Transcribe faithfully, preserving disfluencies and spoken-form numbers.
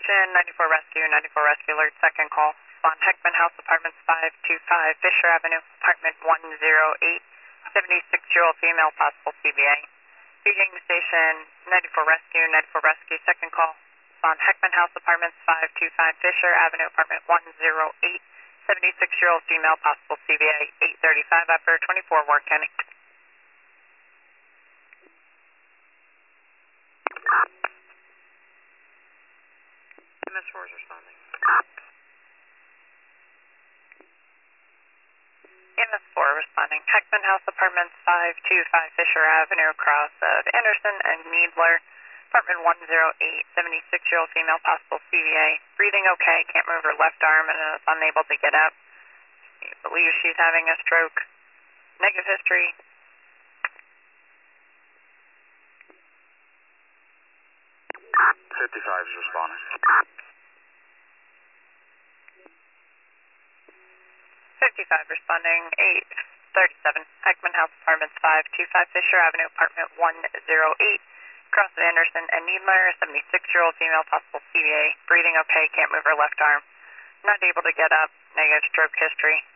Attention, ninety-four Rescue, ninety-four Rescue Alert, second call. On Heckman House, Apartments five two five, Fisher Avenue, Apartment one oh eight, seventy-six-year-old female, possible C B A. Speaking to station, ninety-four Rescue, ninety-four Rescue, second call. On Heckman House, Apartments five two five, Fisher Avenue, Apartment one oh eight, seventy-six-year-old female, possible C B A, eight thirty-five after twenty-four, Ward County. M S four is responding. M S four responding. Heckman House, Apartments five two five, Fisher Avenue, across of Anderson and Needler. Apartment one oh eight, seventy-six-year-old female, possible C B A. Breathing okay, can't move her left arm and is unable to get up. We believe she's having a stroke. Negative history. fifty-five is responding. fifty-five responding, eight thirty-seven. Heckman House, Apartments five two five, Fisher Avenue, Apartment one oh eight, across of Anderson and Needler, seventy-six-year-old female, possible C B A. Breathing okay, can't move her left arm. Not able to get up, negative stroke history.